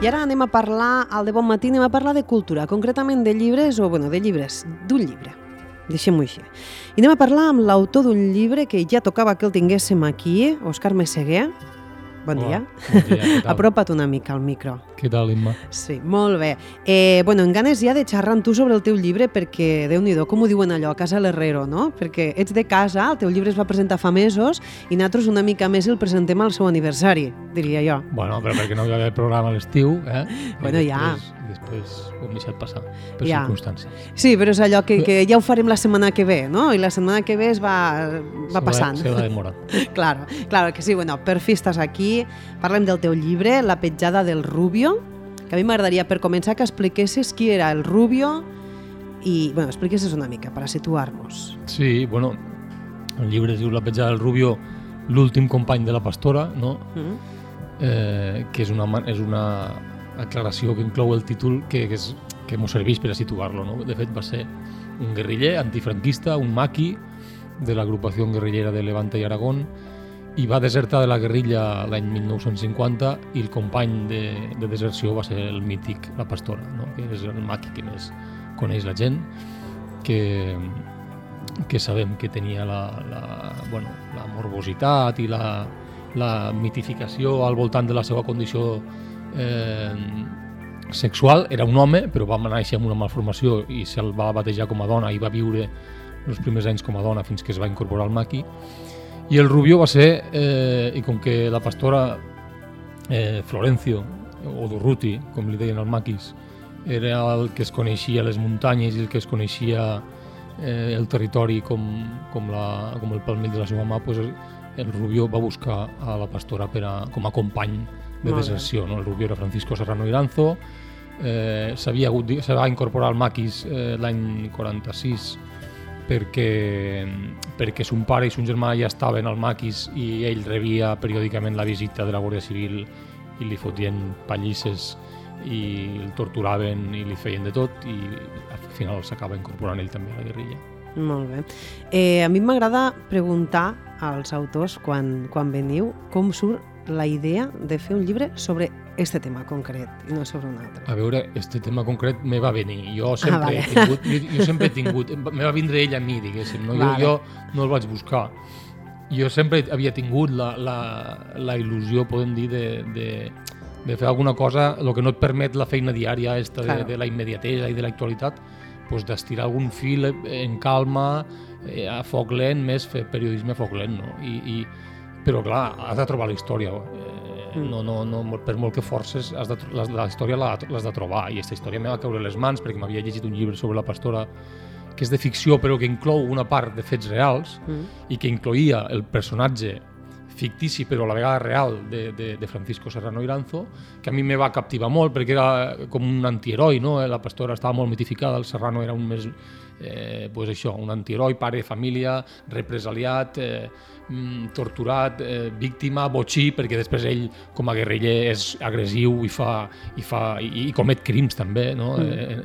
I ara anem a parlar, al de Bon Matí, anem a parlar de cultura, concretament de llibres, d'un llibre. Deixem-ho així. I anem a parlar amb l'autor d'un llibre que ja tocava que el tinguéssim aquí, Òscar Meseguer. Bon dia. Bon dia, què tal? Apropa't una mica al micro. Què tal, Imma? Sí, molt bé. En ganes ja de xerrar amb tu sobre el teu llibre perquè, Déu-n'hi-do, com ho diuen allò, a casa l'herrero, no? Perquè ets de casa, el teu llibre es va presentar fa mesos i nosaltres una mica més el presentem al seu aniversari, diria jo. Bueno, però perquè no hi va haver programa a l'estiu, Bueno, ja. I després ho hem deixat passar, per circumstàncies. Sí, però és allò que ja ho farem la setmana que ve, no? I la setmana que ve es va passant. Se va demorar. Claro que sí. Bueno, per fi estàs aquí. Parlem del teu llibre, La petjada del Rubio, que a mi m'agradaria, per començar, que expliquessis qui era el Rubio i, expliquessis una mica, per a situar-nos. Sí, el llibre es diu La petjada del Rubio, l'últim company de la pastora, no? Que és una aclaració que inclou el títol que mos serveix per a situar-lo, no? De fet, va ser un guerriller antifranquista, un maqui de l'agrupació guerrillera de Levante i Aragón, i va desertar de la guerrilla l'any 1950 i el company de deserció va ser el mític La Pastora, no? Que és el maqui que més coneix la gent, que sabem que tenia la morbositat i la mitificació al voltant de la seva condició sexual. Era un home, però va néixer amb una malformació i se'l va batejar com a dona i va viure els primers anys com a dona fins que es va incorporar al maqui. I el Rubio va ser, i com que la pastora Florencio, o Durruti, com li deien els maquis, era el que es coneixia les muntanyes i el que es coneixia el territori com el palmell de la seva mà, pues el Rubio va buscar a la pastora com a company de deserció. No? El Rubio era Francisco Serrano Iranzo, se va incorporar al maquis l'any 46 perquè son pare i son germà ja estaven al maquis i ell rebia periòdicament la visita de la Guàrdia Civil i li fotien pallisses i el torturaven i li feien de tot i al final s'acaba incorporant ell també a la guerrilla. Molt bé. A mi m'agrada preguntar als autors quan veniu com surt la idea de fer un llibre sobre este tema concret i no sobre un altre. A veure, este tema concret me va venir. Jo sempre he tingut, me va vindre ell a mi, diguéssim. No? Jo no el vaig buscar. Jo sempre havia tingut la il·lusió, podem dir, de fer alguna cosa, el que no et permet la feina diària de la immediatesa i de l'actualitat, d'estirar algun fil en calma, a foc lent, més fer periodisme a foc lent, no? Però clar, has de trobar la història. Per molt que forces, la història l'has de trobar. I aquesta història me va caure a les mans perquè m'havia llegit un llibre sobre la pastora que és de ficció però que inclou una part de fets reals i que incloïa el personatge fictici però a la vegada real de Francisco Serrano Iranzo, que a mi me va captivar molt perquè era com un antiheroi, no? La pastora estava molt mitificada, el Serrano era un més un antiheroi, pare de família, represaliat, torturat, víctima, botxí, perquè després ell com a guerriller és agressiu i comet crims també, no?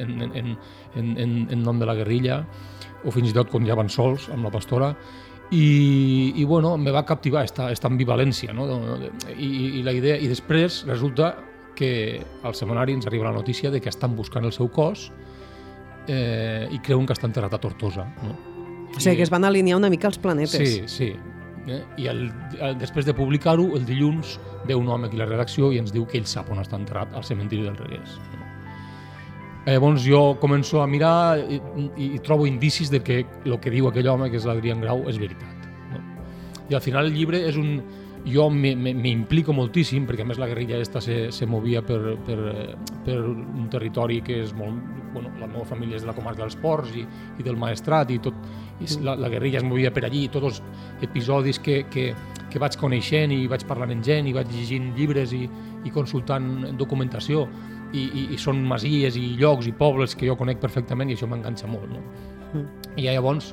En nom de la guerrilla, o fins i tot quan ja van sols amb la pastora. I me va captivar esta ambivalència, no? I la idea, i després resulta que al semanari ens arriba la notícia de que estan buscant el seu cos i creuen que està enterrat a Tortosa, no? O sigui que es van alinear una mica els planetes. Sí. I després de publicar-ho, el dilluns ve un home aquí a la redacció i ens diu que ell sap on està enterrat, al cementiri del Reguers. Llavors jo començo a mirar i trobo indicis de que el que diu aquell home, que és l'Adrián Grau, és veritat, no? I al final el llibre és jo m'implico moltíssim, perquè a més la guerrilla se movia per un territori que és molt... la meva família és de la comarca dels Ports i del Maestrat, i tot la guerrilla es movia per allí, i tots els episodis que vaig coneixent i vaig parlant amb gent i vaig llegint llibres i consultant documentació, i són masies i llocs i pobles que jo conec perfectament i això m'enganxa molt, no? I llavors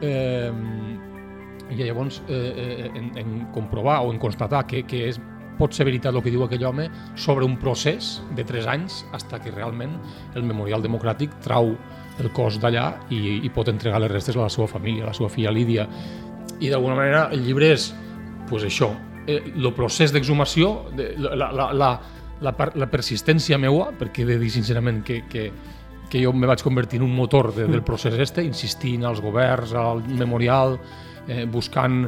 en comprovar o en constatar que pot ser veritat el que diu aquell home sobre un procés de 3 anys fins que realment el Memorial Democràtic trau el cos d'allà i pot entregar les restes a la seva família, a la seva filla Lídia. I d'alguna manera el llibre és això, el procés d'exhumació, la persistència meua, perquè he de dir sincerament que jo me vaig convertir en un motor del procés insistint als governs, al memorial, buscant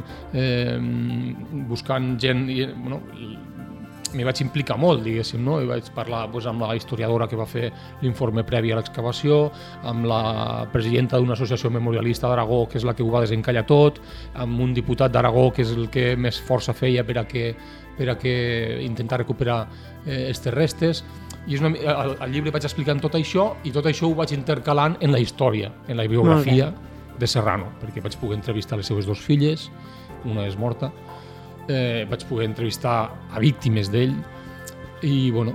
gent, m'hi vaig implicar molt, diguéssim, no? I vaig parlar amb la historiadora que va fer l'informe previ a l'excavació, amb la presidenta d'una associació memorialista d'Aragó, que és la que ho va desencallar tot, amb un diputat d'Aragó, que és el que més força feia per a que intentar recuperar aquestes restes. I al llibre vaig explicant tot això, i tot això ho vaig intercalant en la història, en la biografia de Serrano, perquè vaig poder entrevistar les seves 2 filles, una és morta, vaig poder entrevistar a víctimes d'ell i bueno,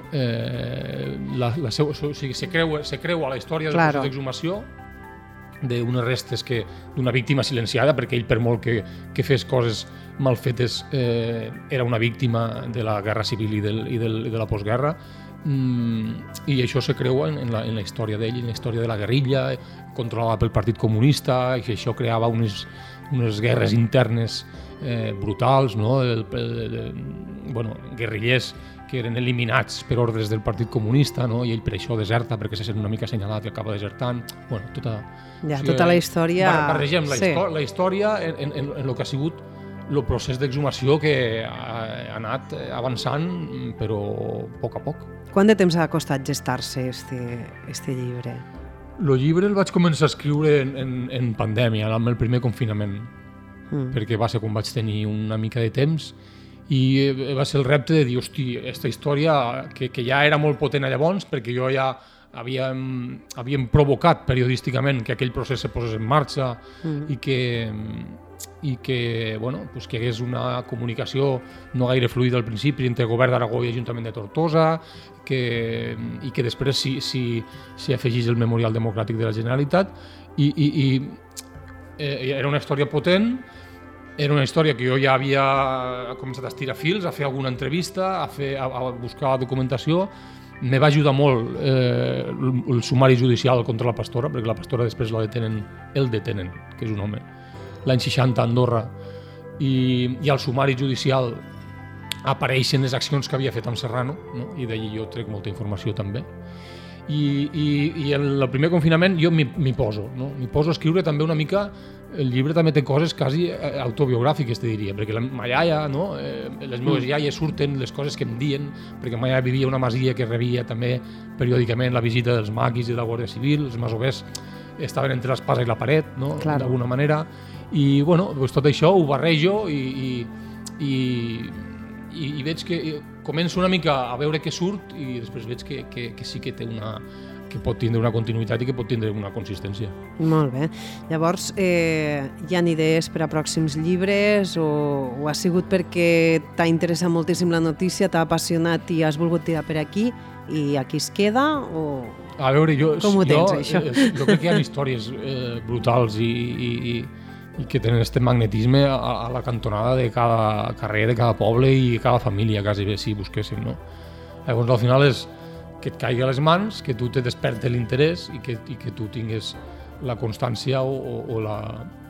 se creu a la història del procés d'exhumació d'unes restes d'una víctima silenciada, perquè ell, per molt que fes coses mal fetes, era una víctima de la guerra civil i de la postguerra, i això se creua en la història d'ell, en la història de la guerrilla controlada pel Partit Comunista, i que això creava unes guerres internes brutals, no? Guerrillers que eren eliminats per ordres del Partit Comunista, no? I ell per això deserta, perquè se sent una mica assenyalat i acaba desertant. Tota la història... Barregem la història en el que ha sigut el procés d'exhumació, que ha anat avançant, però a poc a poc. Quant de temps ha costat gestar-se este llibre? El llibre el vaig començar a escriure en pandèmia, amb el primer confinament, perquè va ser quan vaig tenir una mica de temps, i va ser el repte de dir, hosti, aquesta història que ja era molt potent llavors, perquè jo ja havíem provocat periodísticament que aquell procés se posés en marxa i que hi hagués una comunicació no gaire fluida al principi entre el govern d'Aragó i l'Ajuntament de Tortosa, i que després s'hi afegís el Memorial Democràtic de la Generalitat, i era una història potent. Era una història que jo ja havia començat a estirar fils, a fer alguna entrevista, a buscar documentació. Me va ajudar molt el sumari judicial contra la pastora, perquè la pastora després el detenen, que és un home, l'any 60 a Andorra, i al sumari judicial apareixen les accions que havia fet amb Serrano, no? I d'allí jo trec molta informació també. I en el primer confinament jo m'hi poso a escriure també una mica. El llibre també té coses quasi autobiogràfiques, te diria, perquè ma iaia, no? Les meves iaies surten, les coses que em diuen, perquè ma iaia vivia a una masia que rebia també periòdicament la visita dels maquis i de la Guàrdia Civil, els masovers estaven entre l'espasa i la paret, no? D'alguna manera, i tot això ho barrejo i veig que començo una mica a veure què surt, i després veig que sí que té que pot tindre una continuïtat i que pot tindre una consistència. Molt bé. Llavors, hi ha idees per a pròxims llibres, o ha sigut perquè t'ha interessat moltíssim la notícia, t'ha apassionat i has volgut tirar per aquí i aquí es queda? A veure, com ho tens, això? Jo crec que hi ha històries brutals i que tenen aquest magnetisme a la cantonada de cada carrer, de cada poble i de cada família, quasi bé, si busquéssim, no? Llavors, al final és que et caigui a les mans, que tu te desperti l'interès i que tu tingues la constància o la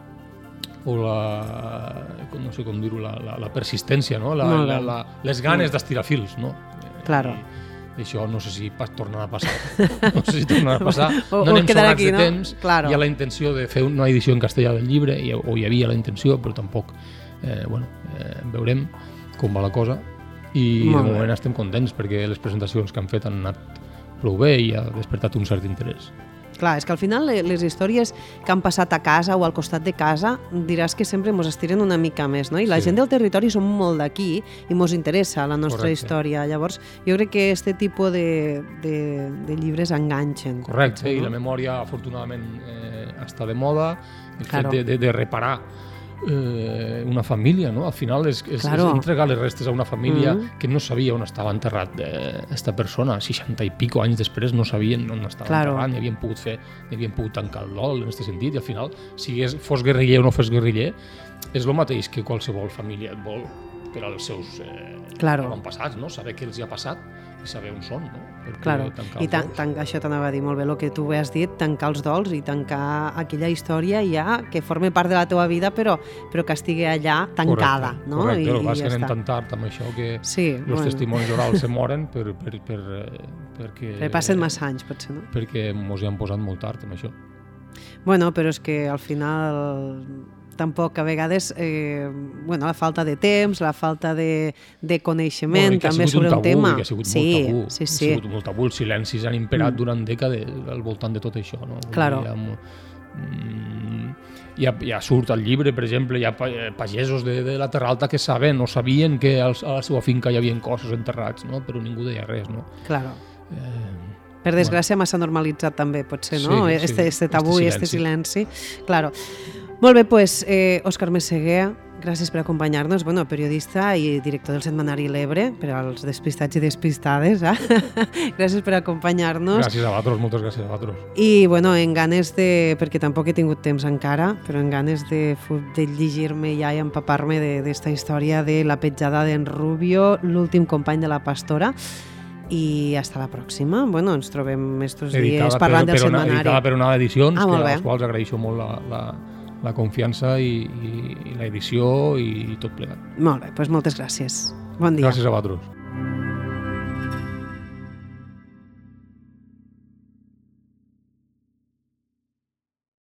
no sé com dir-ho, la persistència, no? Les ganes d'estirar fils, no? Claro. I això no sé si tornarà a passar. No sé si tornarà a passar. No anem sobrats de temps. Hi ha la intenció de fer una edició en castellà del llibre, o hi havia la intenció, però tampoc veurem com va la cosa. I de moment estem contents perquè les presentacions que han fet han anat prou bé i ha despertat un cert interès. Clar, és que al final les històries que han passat a casa o al costat de casa diràs que sempre ens estiren una mica més, no? I la gent del territori som molt d'aquí i ens interessa la nostra història. Llavors, jo crec que aquest tipus de llibres enganxen. Correcte, i la memòria afortunadament està de moda. El fet de reparar una família, no? Al final és entregar les restes a una família que no sabia on estava enterrat aquesta persona. 60 i pico anys després no sabien on estava enterrat, ni havien pogut tancar el dol en aquest sentit, i al final, si fos guerriller o no fos guerriller, és el mateix que qualsevol família et vol per als seus avantpassats, no? Saber què els hi ha passat i saber on són, no? Claro. I això t'anava a dir molt bé, el que tu has dit, tancar els dols i tancar aquella història ja que forma part de la teva vida però que estigui allà tancada. Correcte, no? correcte. El que anem tan tard amb això que els testimonis orals se moren perquè passen massa anys, potser, no? Perquè mos hi han posat molt tard amb això. Bueno, però és que al final tampoc a vegades la falta de temps, la falta de coneixement també sobre un tema. Ha sigut molt tabú, ha sigut molt tabú. Els silencis han imperat durant dècades al voltant de tot això. No? Claro. Ja surt al llibre, per exemple, hi ha pagesos de la Terra Alta que sabien o sabien que a la seva finca hi havia cossos enterrats, no? Però ningú deia res. No? Claro. Per desgràcia massa normalitzat també, potser, no? Este tabú i este silenci. Claro. Molt bé, doncs, Òscar Meseguer, gràcies per acompanyar-nos, periodista i director del setmanari L'Ebre, per als despistats i despistades, gràcies per acompanyar-nos. Gràcies a vosaltres, moltes gràcies a vosaltres. I, en ganes perquè tampoc he tingut temps encara, però en ganes de llegir-me ja i empapar-me d'esta història de la petjada d'en Rubio, l'últim company de la pastora, i hasta la pròxima. Ens trobem estos dies parlant del setmanari. Editada per Onada Edicions, a les quals agraeixo molt la confiança i l'edició i tot plegat. Molt bé, doncs moltes gràcies. Bon dia. Gràcies a vosaltres.